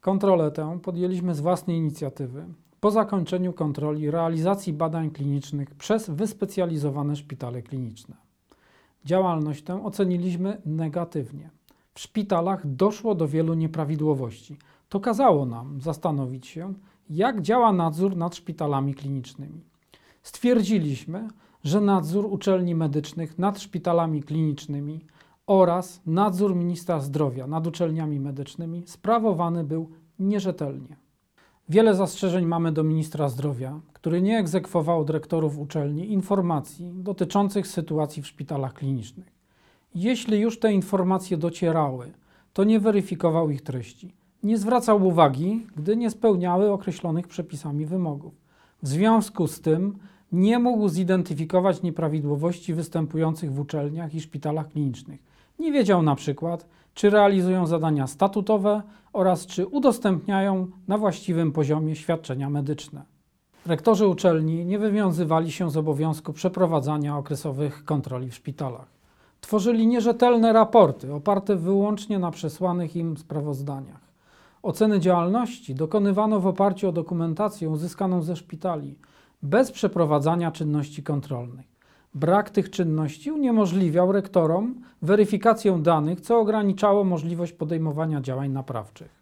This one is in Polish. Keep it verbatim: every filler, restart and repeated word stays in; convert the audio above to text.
Kontrolę tę podjęliśmy z własnej inicjatywy po zakończeniu kontroli realizacji badań klinicznych przez wyspecjalizowane szpitale kliniczne. Działalność tę oceniliśmy negatywnie. W szpitalach doszło do wielu nieprawidłowości. To kazało nam zastanowić się, jak działa nadzór nad szpitalami klinicznymi. Stwierdziliśmy, że nadzór uczelni medycznych nad szpitalami klinicznymi oraz nadzór ministra zdrowia nad uczelniami medycznymi sprawowany był nierzetelnie. Wiele zastrzeżeń mamy do ministra zdrowia, który nie egzekwował od rektorów uczelni informacji dotyczących sytuacji w szpitalach klinicznych. Jeśli już te informacje docierały, to nie weryfikował ich treści. Nie zwracał uwagi, gdy nie spełniały określonych przepisami wymogów. W związku z tym nie mógł zidentyfikować nieprawidłowości występujących w uczelniach i szpitalach klinicznych. Nie wiedział na przykład, czy realizują zadania statutowe oraz czy udostępniają na właściwym poziomie świadczenia medyczne. Rektorzy uczelni nie wywiązywali się z obowiązku przeprowadzania okresowych kontroli w szpitalach. Tworzyli nierzetelne raporty oparte wyłącznie na przesłanych im sprawozdaniach. Oceny działalności dokonywano w oparciu o dokumentację uzyskaną ze szpitali, bez przeprowadzania czynności kontrolnych. Brak tych czynności uniemożliwiał rektorom weryfikację danych, co ograniczało możliwość podejmowania działań naprawczych.